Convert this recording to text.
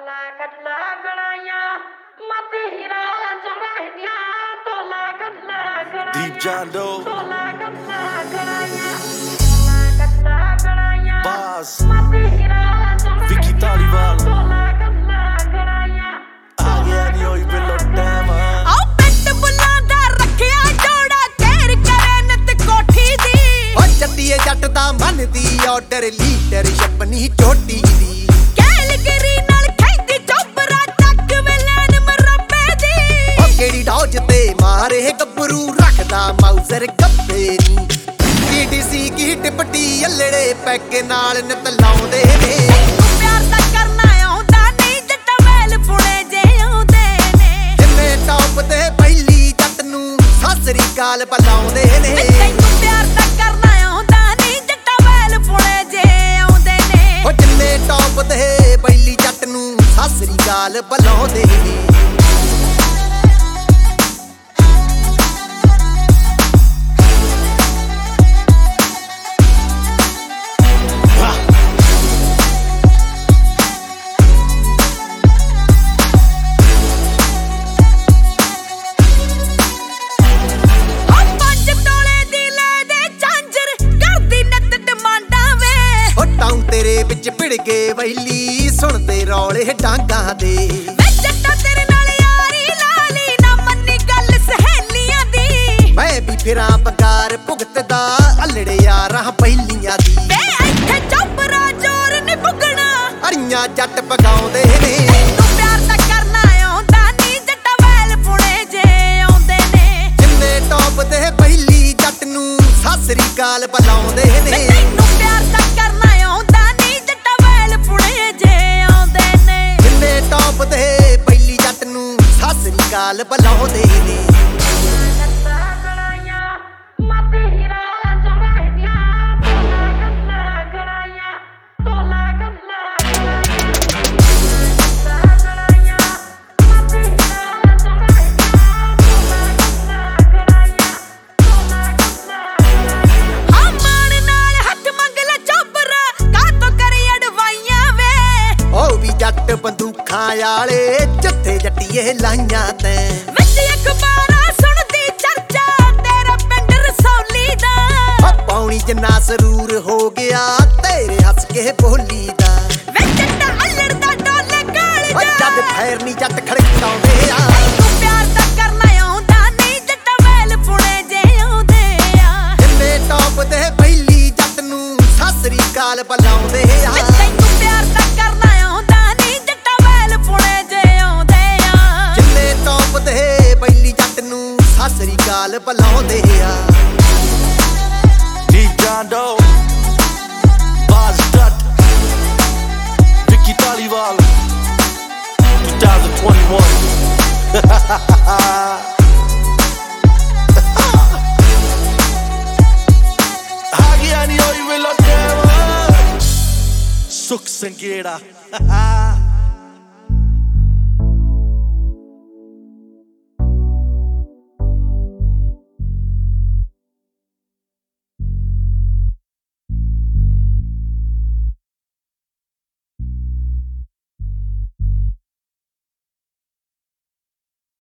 Deep John Doe, Boss, Vicky Talival. आ गया नहीं होई बिलो टाइम आओ पेट बुलांदा रखिया जोड़ा घेर करे नत कोठी दी ओ जट्टीए जट दा मन दी ऑर्डर लीडर छपनी चोटी दी कैलगरी नाल खैदी चोपरा तक वेलन मरबे दी ओ केड़ी डॉज ते मारे गब्बरू रखदा माउजर गब्बे नी टीडीसी की टिपटी अल्लड़े पैग नाल नित लाउंदे ने प्यार दा करना आउंदा नहीं जट्टा वैल पुणे जे आउंदे ने जिन्ने टॉप ते पहली जट नू सासरी गाल बलाउंदे ने तैनू प्यार दा करना आउंदा नहीं जट्टा वैल पुणे जे आउंदे ने ओ जिन्ने टॉप ते पहली जट नू सासरी गाल बलाउंदे ने तेरे विच भिड़ गए वैली सुनते रौले डांगा दे जट्टा तेरे नाल यारी लाली ना मन्नी गल सहेलियां दी मैं भी फिरा बगार भुगतदा अल्लड़े यारां पहलियां दी वे इत्थे चोपरा जोर नी पुगना अरियां जट पगाउंदे ने तू प्यार दा करना आउंदा नी जट्टा वैल पुणे जे आउंदे ने जिन्ने टॉप ते पहली जट नू सासरी गाल बलाउंदे ने तैनू प्यार दा करना आउंदा नी जट्टा वैल पुणे जे आउंदे ने जिन्ने टॉप ते पहली जट नू सासरी गाल बलाउंदे ने जट बंदूखां आले जत्थे जट्टीए लाइयां ते विच अखबारां सुनदी चर्चा तेरा पिंड रसौली दा ओ पौनी जिन्ना सरूर हो गया तेरे हंस के बोली दा विच जट्टा अल्लड़ दा डोले काल ओ जा जद फैर नी जट खड़काउंदे आ तू प्यार दा करना आउंदा नहीं जट्टा वैल पुणे जे आउंदे आ जिन्ने टॉप ते पहली जट नू सासरी गाल बलाउंदे आ तैनू प्यार दा करना आउंदा नहीं जट्टा वैल पुणे जे आउंदे आ जिन्ने टॉप ते पहली जट नू सासरी गाल बलाउंदे आ Deep John Doe, Boss Dut, Vicky Talival, 2021. आ गया नहीं होई बिलो टाइम सुख संगेड़ा